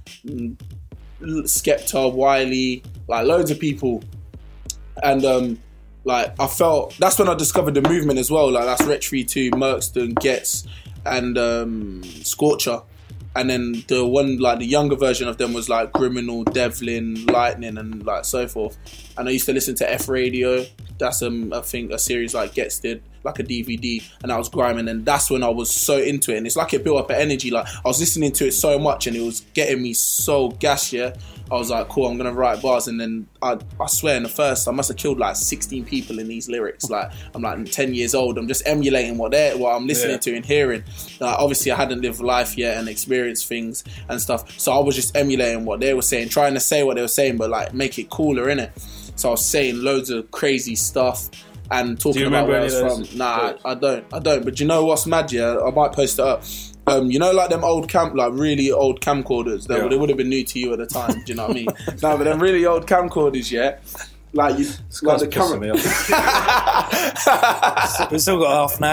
Skepta, Wiley, like loads of people. And um, like I felt that's when I discovered the movement as well. Like that's Wretch thirty-two, Merkston, Gets, and um, Scorcher. And then the one, like the younger version of them was like Criminal, Devlin, Lightning, and like so forth. And I used to listen to F Radio. That's um, I think a series like Gets did, like a D V D, and that was grime. And then that's when I was so into it. And it's like it built up an energy. Like I was listening to it so much, and it was getting me so gassed. Yeah, I was like, cool, I'm gonna write bars. And then I, I swear, in the first, I must have killed like sixteen people in these lyrics. Like I'm like ten years old. I'm just emulating what they what I'm listening yeah. to and hearing. Like, obviously, I hadn't lived life yet and experienced things and stuff. So I was just emulating what they were saying, trying to say what they were saying, but like make it cooler, innit? So I was saying loads of crazy stuff and talking about where I was from. Nah, I, I don't. I don't. But you know what's mad, yeah? I might post it up. Um, you know, like them old camp, like really old camcorders. They, yeah. they would have been new to you at the time. Do you know what I mean? No, but them really old camcorders, yeah. Like you, it's like the camera. Me off. We've still got half an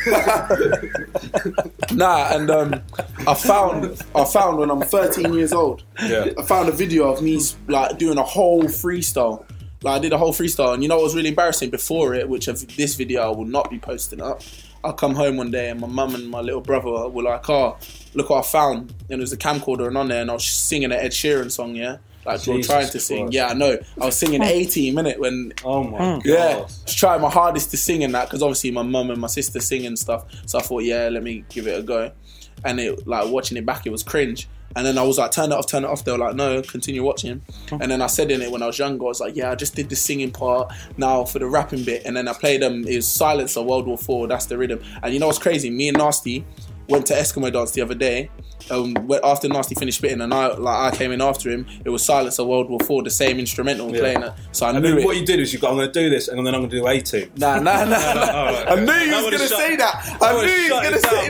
hour. Nah, and um, I found, I found when I'm thirteen years old. Yeah. I found a video of me like doing a whole freestyle. Like I did a whole freestyle, and you know what was really embarrassing before it, which of this video I will not be posting up. I come home one day and my mum and my little brother were like, "Oh, look what I found!" And it was a camcorder and on there, and I was singing an Ed Sheeran song, yeah, like we were trying to sing. Yeah, I know. I was singing eighteen minute when. Oh my god! Yeah, I was trying my hardest to sing in that because obviously my mum and my sister sing and stuff. So I thought, yeah, let me give it a go. And it like watching it back, it was cringe. And then I was like, turn it off, turn it off. They were like, no, continue watching. And then I said in it when I was younger, I was like, yeah, I just did the singing part now for the rapping bit. And then I played them, it was Silencer, World War Four, that's the rhythm. And you know what's crazy? Me and Nasty went to Eskimo dance the other day. Um, after Nasty finished spitting, and I like I came in after him. It was Silencer, World War Four, the same instrumental yeah. playing it. So I and knew then it. What you did is you got, I'm going to do this, and then I'm going to do eighteen. Nah, nah, nah. nah, nah. Oh, right. I knew he was going to say that. I knew he was going to say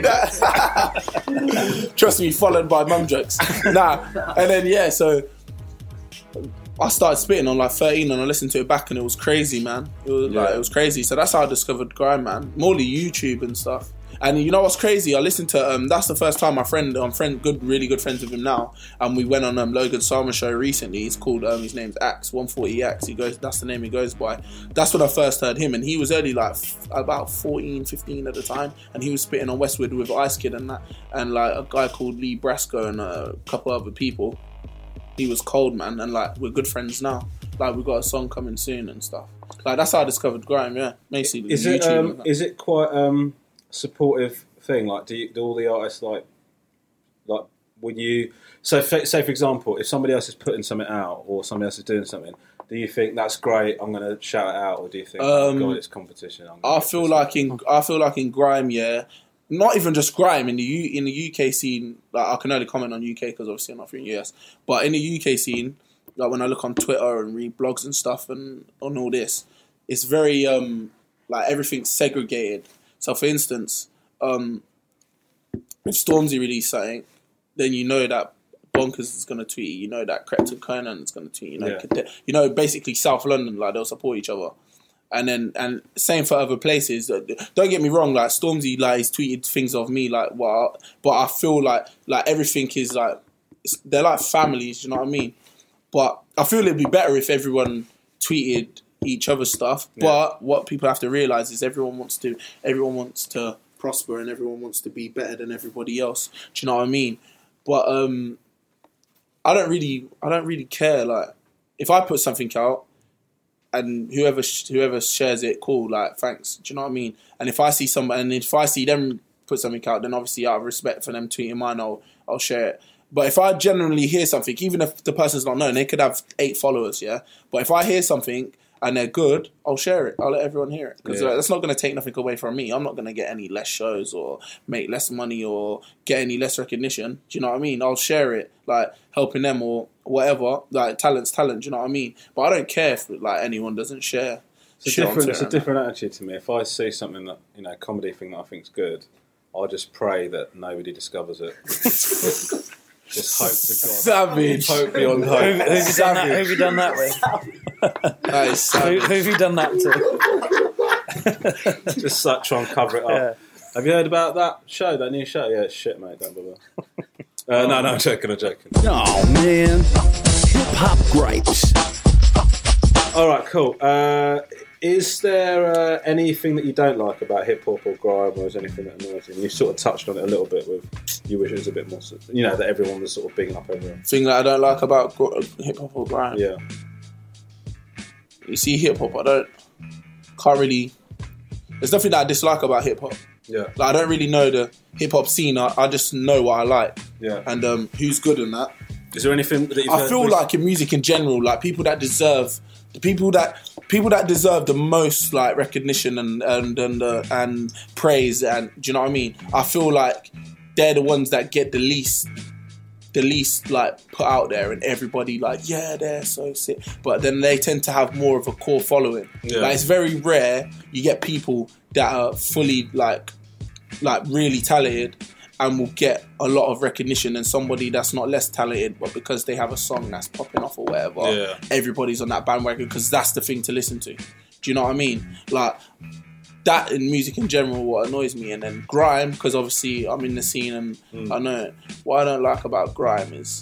that. Trust me, followed by mum jokes. Nah, and then yeah, so I started spitting on like thirteen, and I listened to it back, and it was crazy, man. It was yeah. like it was crazy. So that's how I discovered grime, man. Morely YouTube and stuff. And you know what's crazy? I listened to um. That's the first time my friend, I'm friend, good, really good friends with him now, and we went on um Logan Sama show recently. He's called um. His name's Axe one forty Axe. He goes. That's the name he goes by. That's when I first heard him, and he was only like f- about fourteen, fifteen at the time, and he was spitting on Westwood with Ice Kid and that, and like a guy called Lee Brasco and a couple other people. He was cold, man, and like we're good friends now. Like we got a song coming soon and stuff. Like that's how I discovered grime. Yeah, basically. Is it um? Is it quite um? supportive thing? Like do, you, do all the artists like like when you so f- say for example if somebody else is putting something out or somebody else is doing something, do you think that's great, I'm going to shout it out, or do you think um, oh god, it's competition? I feel like in I feel like in grime, yeah, not even just grime in the U, in the U K scene. Like I can only comment on U K because obviously I'm not from U S, but in the U K scene, like when I look on Twitter and read blogs and stuff and on all this, it's very um like everything's segregated. So, for instance, um, if Stormzy released something, then you know that Bonkers is going to tweet. You know that Krypton Conan is going to tweet. You know, yeah. you know, basically South London, like they'll support each other. And then, and same for other places. Don't get me wrong, like Stormzy, like he's tweeted things of me, like what, but I feel like like everything is like they're like families. You know what I mean? But I feel it'd be better if everyone tweeted each other's stuff, yeah. But what people have to realise is everyone wants to everyone wants to prosper and everyone wants to be better than everybody else. Do you know what I mean? But um, I don't really I don't really care. Like if I put something out and whoever whoever shares it, cool. Like thanks. Do you know what I mean? And if I see somebody and if I see them put something out, then obviously out of respect for them tweeting mine, I'll I'll share it. But if I genuinely hear something, even if the person's not known, they could have eight followers, yeah. But if I hear something and they're good, I'll share it. I'll let everyone hear it. Because yeah. like, that's not going to take nothing away from me. I'm not going to get any less shows or make less money or get any less recognition. Do you know what I mean? I'll share it, like, helping them or whatever. Like, talent's talent, do you know what I mean? But I don't care if, like, anyone doesn't share. It's a different, it's a different attitude to me. If I see something that, you know, comedy thing that I think's good, I'll just pray that nobody discovers it. Just hope to God. Savage. Hope beyond hope. Who, who, have you done that, who have you done that with? That is who, who have you done that to? Just like, try and cover it up. Have you heard about that show, that new show? Yeah, it's shit, mate. Don't bother. uh, no, no, I'm joking, I'm joking. Oh, man. Hip-hop gripes. All right, cool. Uh, is there uh, anything that you don't like about hip-hop or grime, or is there anything that annoys you? You sort of touched on it a little bit with, you wish it was a bit more, you know, that everyone was sort of bigging up everyone. Thing that I don't like about hip-hop or grime? Yeah. You see, hip-hop, I don't, can't really, there's nothing that I dislike about hip-hop. Yeah. Like, I don't really know the hip-hop scene, I, I just know what I like. Yeah. And um, who's good in that. Is there anything that you've I heard feel with... like in music in general, like people that deserve the people that people that deserve the most like recognition and and and, uh, and praise, and do you know what I mean? I feel like they're the ones that get the least the least like put out there, and everybody like, yeah, they're so sick, but then they tend to have more of a core following. Yeah. Like, it's very rare you get people that are fully like like really talented and will get a lot of recognition, and somebody that's not less talented, but because they have a song that's popping off or whatever, yeah. everybody's on that bandwagon because that's the thing to listen to. Do you know what I mean? Like, that in music in general, what annoys me. And then grime, because obviously I'm in the scene and mm. I know it. What I don't like about grime is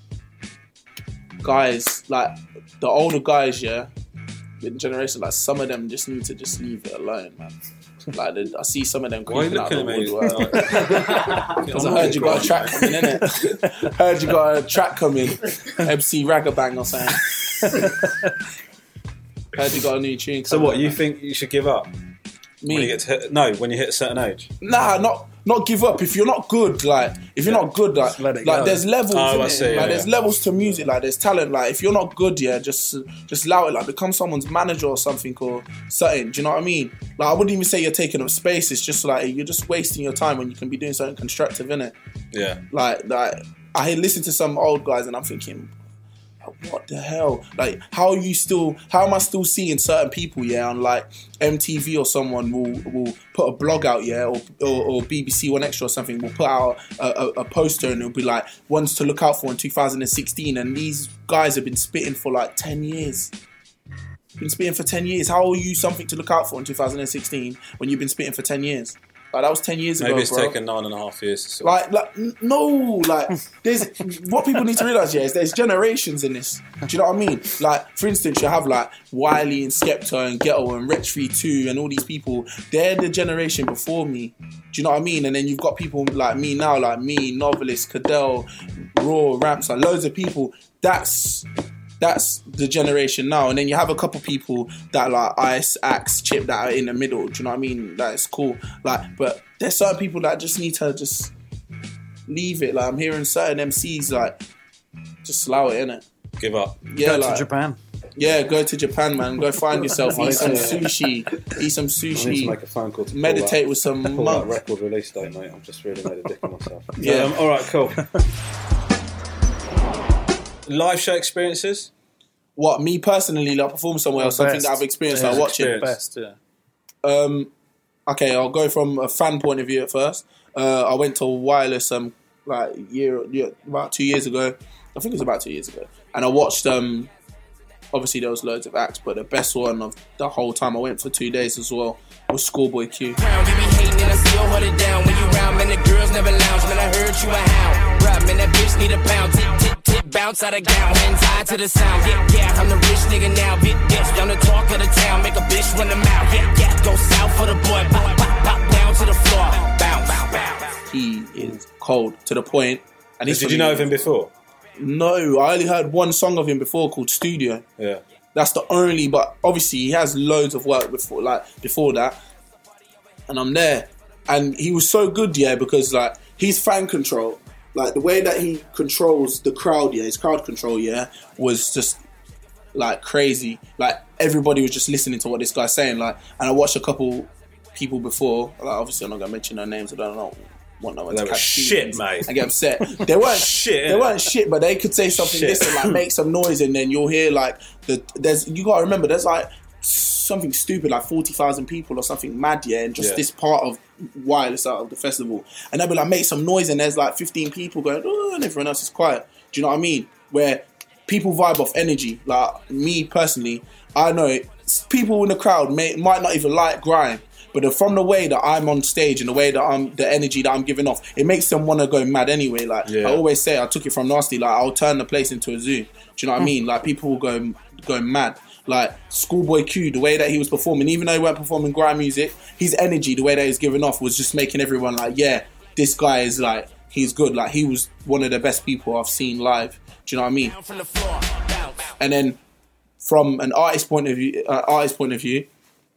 guys, like the older guys, yeah, in generation, like some of them just need to just leave it alone, man. Like, I see some of them creeping out the woodwork. Because I heard you got a track coming, innit? Heard you got a track coming. M C Ragabang or something. Heard you got a new tune coming. So what, you think you should give up? Me? When you get to hit, no, when you hit a certain age? Nah, not not give up. If you're not good, like, if you're yeah. not good, like, like go. There's levels oh, in I it. see, like, yeah, there's yeah. levels to music. Like, there's talent. Like, if you're not good, yeah, just just allow it. Like, become someone's manager or something or something. Do you know what I mean? Like, I wouldn't even say you're taking up space. It's just like you're just wasting your time when you can be doing something constructive, innit? Yeah. Like, like I listen to some old guys and I'm thinking, what the hell? Like, how are you still, how am I still seeing certain people, yeah, on like M T V or someone will will put a blog out, yeah, or or, or B B C One Extra or something will put out a, a, a poster and it'll be like, ones to look out for in two thousand sixteen, and these guys have been spitting for like ten years. Been spitting for ten years. How are you something to look out for in two thousand sixteen when you've been spitting for ten years? Like, that was ten years Maybe ago, it's bro. taken nine and a half years to sort Like, like, n- no, like, there's, what people need to realise, yeah, is there's generations in this. Do you know what I mean? Like, for instance, you have, like, Wiley and Skepta and Ghetto and Wretch three two and all these people. They're the generation before me. Do you know what I mean? And then you've got people like me now, like me, Novelist, Cadell, Raw, Ramps, like, loads of people. That's... That's the generation now. And then you have a couple people that like Ice, Axe, Chip that are in the middle. Do you know what I mean? That's cool. Like, but there's certain people that just need to just leave it. Like, I'm hearing certain M Cs like just allow it, innit? Give up. Yeah, go like, to Japan. Yeah, go to Japan, man. Go find yourself, eat some sushi, eat some sushi. I need to make a phone call to meditate that, with some pull monk. that record release date, mate. I've just really made a dick of myself. Yeah. Um, all right, cool. Live show experiences? What, me personally, like perform somewhere or something that I've experienced, yeah, like watching? Experience. Best, yeah. Um, okay, I'll go from a fan point of view at first. Uh, I went to Wireless um like year, year about two years ago. I think it was about two years ago, and I watched um. Obviously, there was loads of acts, but the best one of the whole time, I went for two days as well, was Schoolboy Q. You be hating and I still hold it down. When you round, man, the girls never lounge. Man, I heard you a hound. Bruh, man, that bitch need a pound. Tip, tip, tip, bounce out of gown. Hands high to the sound. Yeah, yeah, I'm the rich nigga now. Big bitch, down the talk of the town. Make a bitch run the mouth. Yeah, yeah, go south for the boy. Pop, pop, pop, down to the floor. Bounce, bounce. He is cold to the point. And Did you know of him before? No, I only heard one song of him before called Studio. Yeah. That's the only, but obviously he has loads of work before, like before that. And I'm there, and he was so good, yeah, because like his fan control, like the way that he controls the crowd, yeah, his crowd control, yeah, was just like crazy. Like everybody was just listening to what this guy's saying, like. And I watched a couple people before. Like, obviously, I'm not gonna mention their names. I don't know. Want no one they to were catch shit, mate. I get upset. They weren't shit. They weren't shit, but they could say something shit. listen, like make some noise, and then you'll hear like the there's you gotta remember there's like something stupid like forty thousand people or something mad, yeah, and just yeah. this part of Wireless out of the festival, and they'll be like make some noise, and there's like fifteen people going, oh, and everyone else is quiet. Do you know what I mean? Where people vibe off energy. Like me personally, I know it, people in the crowd may might not even like grime. But the, from the way that I'm on stage and the way that I'm, the energy that I'm giving off, it makes them want to go mad anyway. Like Yeah. I always say, I took it from Nasty. Like I'll turn the place into a zoo. Do you know what I mean? Like people will go go mad. Like Schoolboy Q, the way that he was performing, even though he weren't performing grime music, his energy, the way that he was giving off, was just making everyone like, yeah, this guy is like, he's good. Like he was one of the best people I've seen live. Do you know what I mean? And then from an artist point of view, uh, artist point of view,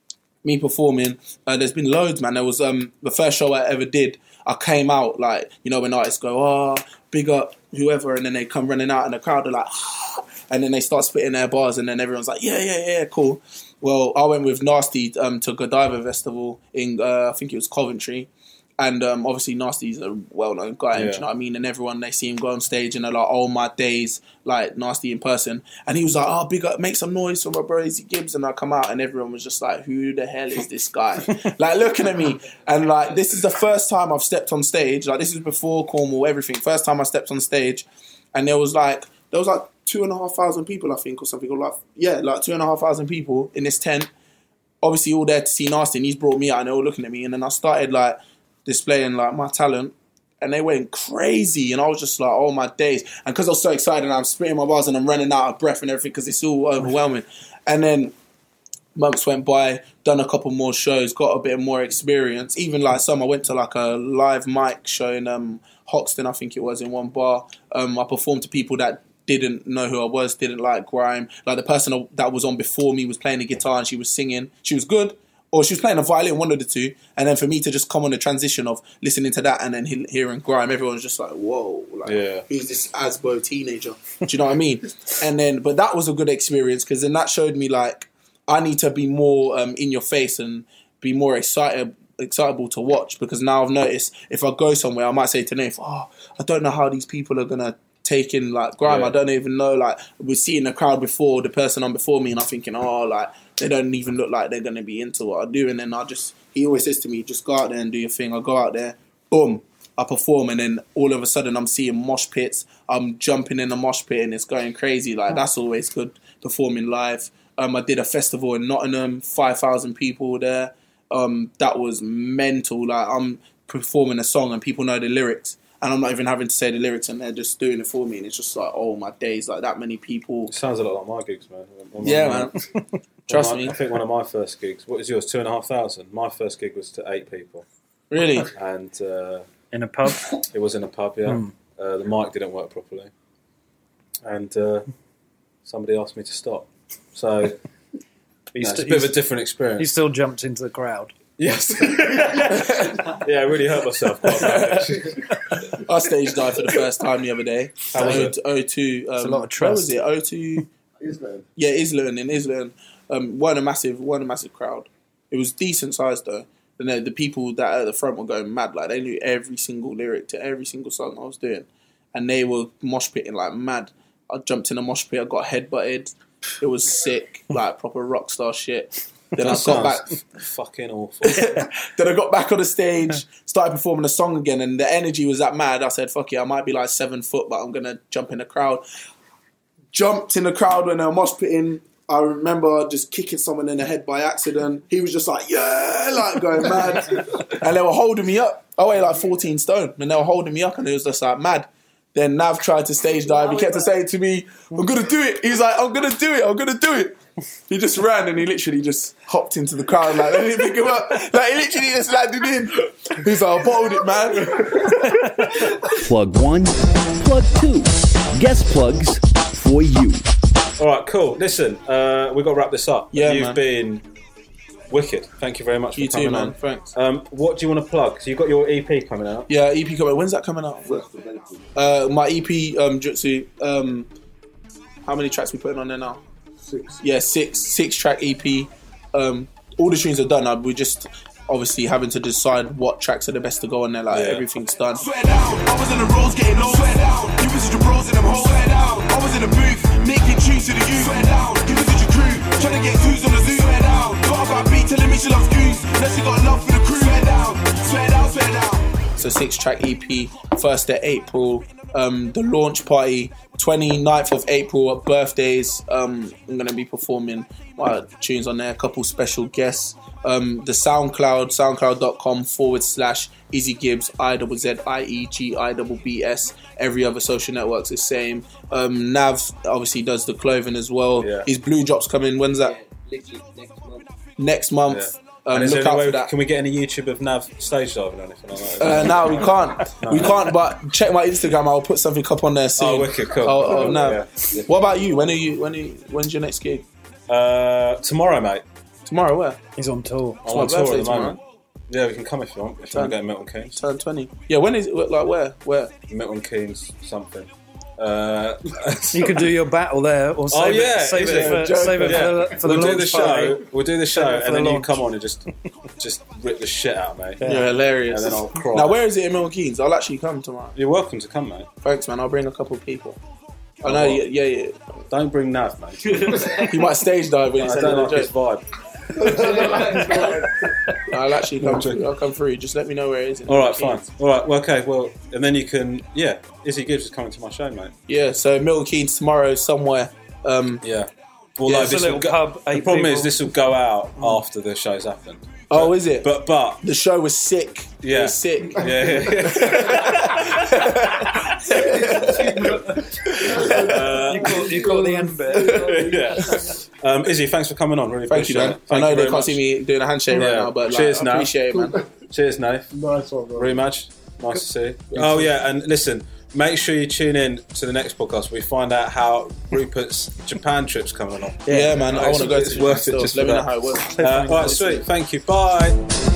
me performing, uh, there's been loads, man. There was um the first show I ever did. I came out like, you know, when artists go, oh, big up whoever, and then they come running out, and the crowd are like, ah, and then they start spitting their bars, and then everyone's like, yeah, yeah, yeah, cool. Well, I went with Nasty um, to Godiva Festival in, uh, I think it was Coventry. And um, obviously Nasty's a well-known guy, Yeah. do you know what I mean? And everyone, they see him go on stage and they're like, oh my days, like Nasty in person. And he was like, oh, big up, make some noise for my bro Izzy Gibbs. And I come out and everyone was just like, who the hell is this guy? Like looking at me. And like, this is the first time I've stepped on stage. Like this is before Cornwall, everything. First time I stepped on stage. And there was like, there was like two and a half thousand people, I think, or something. Or like, yeah, like two and a half thousand people in this tent. Obviously all there to see Nasty. And he's brought me out and they were looking at me. And then I started like, displaying like my talent, and they went crazy, and I was just like, oh my days. And because I was so excited and I'm spitting my bars and I'm running out of breath and everything because it's all overwhelming. And then months went by, done a couple more shows, got a bit more experience. Even like some, I went to like a live mic show in um, Hoxton, I think it was, in one bar. Um, I performed to people that didn't know who I was, didn't like grime. Like the person that was on before me was playing the guitar and she was singing. She was good. Or she was playing a violin, one of the two. And then for me to just come on the transition of listening to that and then he- hearing grime, everyone's just like, whoa, like, Yeah. who's this Asbo teenager? Do you know what I mean? And then, but that was a good experience because then that showed me like, I need to be more um, in your face and be more excited, excitable to watch, because now I've noticed if I go somewhere, I might say to Nath, oh, I don't know how these people are going to take in like grime. Yeah. I don't even know, like, we're seeing the crowd before, the person on before me, and I'm thinking, oh, like, they don't even look like they're going to be into what I do. And then I just, he always says to me, just go out there and do your thing. I go out there, boom, I perform, and then all of a sudden I'm seeing mosh pits. I'm jumping in the mosh pit and it's going crazy. Like, that's always good, performing live. Um, I did a festival in Nottingham, five thousand people there. Um, that was mental. Like, I'm performing a song and people know the lyrics. And I'm not even having to say the lyrics, and they're just doing it for me. And it's just like, oh my days, like that many people. It sounds a lot like my gigs, man. One of Yeah, my- man. Trust one of me. my- I think one of my first gigs. What was yours? Two and a half thousand. My first gig was to eight people, Really? and uh, In a pub? it was in a pub. Yeah, Mm. uh, the mic didn't work properly, and uh, somebody asked me to stop. So You no, it's st- a bit of you a different experience. You still jumped into the crowd. Yes. Yeah, I really hurt myself quite badly. I stage dived for the first time the other day. How was at it? O two. Um, It's a lot of Where trust. was it? O two. Yeah, Islington in Islington. Um, weren't a massive, weren't a massive crowd. It was decent size though. And the, the people that at the front were going mad. Like they knew every single lyric to every single song I was doing, and they were mosh pitting like mad. I jumped in a mosh pit. I got headbutted. It was sick, like proper rock star shit. Then I That got back. sounds fucking awful. Then I got back on the stage, started performing a song again, and the energy was that mad. I said, fuck it, I might be like seven foot, but I'm going to jump in the crowd. Jumped in the crowd when they were mosh pitting. I remember just kicking someone in the head by accident. He was just like, yeah, like going mad. And they were holding me up. I weighed like fourteen stone, and they were holding me up, and it was just like mad. Then Nav tried to stage dive. He kept on saying to me, I'm going to do it. He's like, I'm going to do it. I'm going to do it. He just ran and he literally just hopped into the crowd. Like, they didn't pick him up. Like, he literally just landed in. He's like, I bottled it, man. Plug one, plug two. Guest plugs for you. All right, cool. Listen, uh, we've got to wrap this up. Yeah, You've man. been wicked. Thank you very much for You coming too, man. on. Thanks. Um, what do you want to plug? So you've got your E P coming out. Yeah, E P coming. When's that coming out? Uh, my E P, um, Jutsu. Um, how many tracks we putting on there now? Six. Yeah, six. Six track E P. Um, all the tunes are done. Uh, We're just obviously having to decide what tracks are the best to go on there. Like Yeah. everything's done. Swear down, I was in the roads getting low. Swear down, you visit your bros in them hoes. Swear down, I was in the booth making tunes to the youth. Swear down, you visit your crew trying to get twos on the zoo. Swear down, got about beat telling me she loves goons. Now she got love for the crew. Swear down, swear down, swear down. It's a six track E P. First of April. Um, the launch party twenty-ninth of April at Birthdays. Um, I'm going to be performing my tunes on there, a couple special guests. Um, the SoundCloud, soundcloud.com forward slash Izzy Gibbs, I Z Z I E G I B B S. Every other social network's the same. Um, Nav obviously does the clothing as well. Yeah. His Blue Drops coming, when's that? Yeah, literally next month. Next month. Yeah. Um, And is look there out any for way, that. can we get any YouTube of Nav stage diving or anything like that? Uh, no, we can't. No. We can't. But check my Instagram. I'll put something up on there soon. Oh, wicked, cool. Oh, oh, no. Yeah. Yeah. What about you? When are you? When are you, When's your next gig? Uh, tomorrow, mate. Tomorrow, where? He's on tour. I'm on It's my tour birthday at the moment. Yeah, we can come if you want. If you want to go to Milton Keynes. Turn twenty. Yeah, when is it? Like where? Where? Milton Keynes, something. Uh, You could do your battle there, or save oh yeah, it, save is it, it? for, save it Yeah. for the, for the we'll do launch the show. party. We'll do the show, Save it for and the then you launch. come on and just just rip the shit out, mate. You're hilarious. And then I'll cry. Now, where is it in Milton Keynes? I'll actually come tomorrow. You're welcome to come, mate. Thanks, man. I'll bring a couple of people. I Oh, know. what? Yeah, yeah. Don't bring Nav, mate. He might stage dive when he's I saying don't a like his joke. vibe. I'll actually come through. I'll come through. Just let me know where it is. in All right, Milton fine. Keynes. All right, well, okay, well, and then you can, yeah. Izzy Gibbs is coming to my show, mate. Yeah. So Milton Keynes tomorrow somewhere. Um, Yeah. Although Yeah, it's a this will little go, pub, the eight problem is people. this will go out after the show's happened. oh, is it? But but the show was sick. It Yeah. was sick. yeah, yeah, yeah. You caught, you caught the end bit. yeah. Um, Izzy, thanks for coming on. Really Thank you, appreciate man. it. I Thank know you they very can't much. see me doing a handshake right Yeah. now, but like, Cheers, I Nav. appreciate it, man. Cheers, Nath. Nice one, bro. Rematch. Nice to see you. Oh yeah, and listen, make sure you tune in to the next podcast where we find out how Rupert's Japan trip's coming along. Yeah, man. I want to go It's to worth Japan it still. just Let for me know that. how it works. Uh, all right, sweet. Thank you. Bye.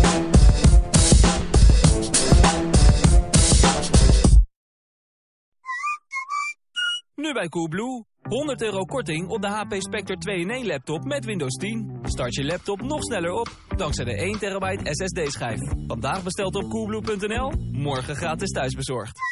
Nu bij Coolblue. honderd euro korting op de H P Spectre twee in één laptop met Windows tien. Start je laptop nog sneller op dankzij de één terabyte S S D-schijf. Vandaag besteld op coolblue punt n l, morgen gratis thuisbezorgd.